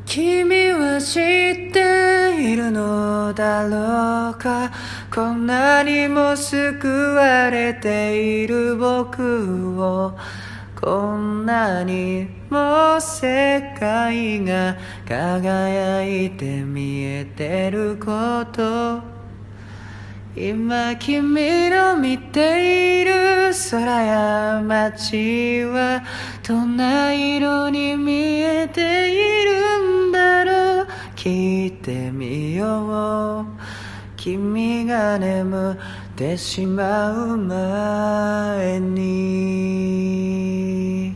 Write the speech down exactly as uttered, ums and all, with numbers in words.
君は知っているのだろうか、こんなにも救われている僕を、こんなにも世界が輝いて見えてること、今君の見ている空や街はどんな色に見えているんだろう。聞いてみよう、君が眠ってしまう前に。